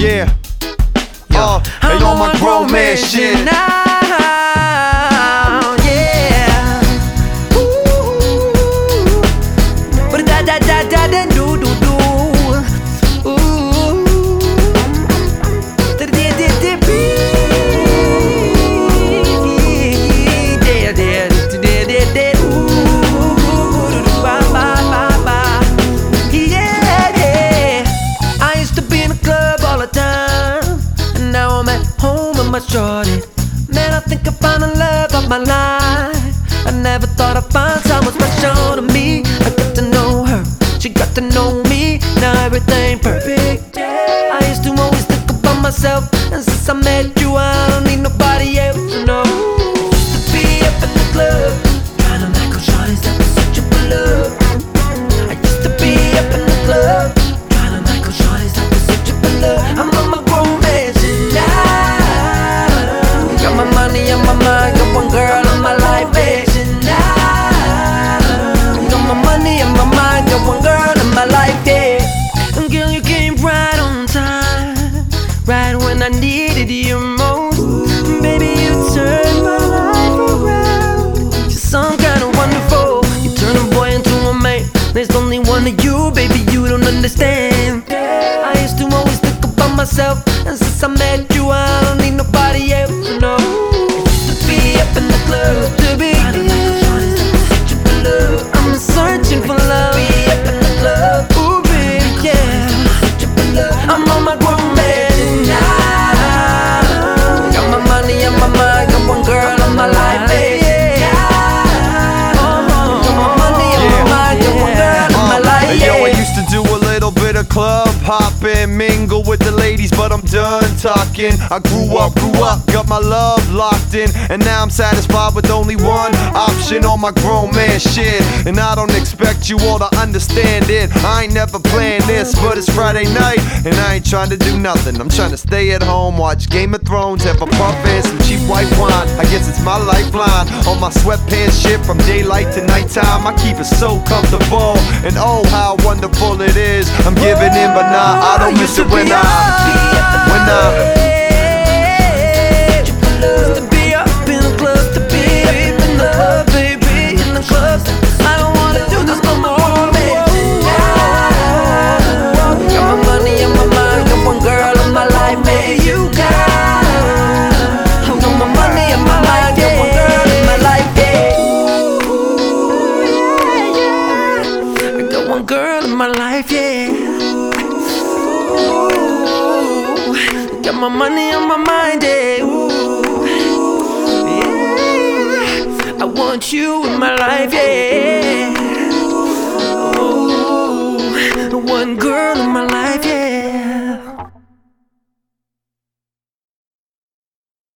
Yeah. Hey, on my grown man shit. Now, yeah. Ooh. But da da da da da do do do. Ooh. Da da da da da. Da da da da da. Ooh. Ba ba ba ba. Yeah, yeah. I used to be in the club all the time. Now I'm at home with my shorty. Man, I think I found the love of my life. I never thought I'd find someone special to me. I got to know her, she got to know me. Now everything perfect. I used to always think about myself, and since I met you, I don't need nobody else. No, used to be up in the club, trying to make shorties that was such a love. I used to be up in the club, trying to make shorties that was such a love. I'm on my grown man shit now. Got my money on my mind, got one girl in my life, man shit now. Got my money on my mind, got one girl in my life, yeah. And girl, you came right on time, right when I needed you most. Baby, you turned my life around. You're some kind of wonderful. You turn a boy into a man. There's only one of you, baby, you don't understand. I used to always think about myself, and since I met you, I don't need nobody else. No, I used to be up in the club, to be I'm searching for love. Be up in the club, ooh baby, yeah. I'm on my grown man now. Got my money on my mind, got one girl in my life, baby. Yo, I used to do a little bit of club hopping, mingle with the ladies, but I'm done talking. I grew up, got my love locked in, and now I'm satisfied with only one option on my grown man shit. And I don't expect you all to understand it. I ain't never planned this, but it's Friday night, and I ain't trying to do nothing. I'm trying to stay at home, watch Game of Thrones, have a puff and some cheap white wine. I guess it's my lifeline. On my sweatpants shit from daylight to nighttime, I keep it so comfortable, and oh how wonderful it is. I'm giving in, but nah, I don't miss it when I to be up in the club, to be up in the club, baby, in the club. I don't wanna do this no more, baby. Got my money in my mind, got one girl in my life, baby. You got. I got my money in my mind, got one girl in my life, yeah. I got one girl in my life, yeah. Got my money on my mind, yeah. Ooh, yeah. I want you in my life, yeah. Ooh, one girl in my life, yeah.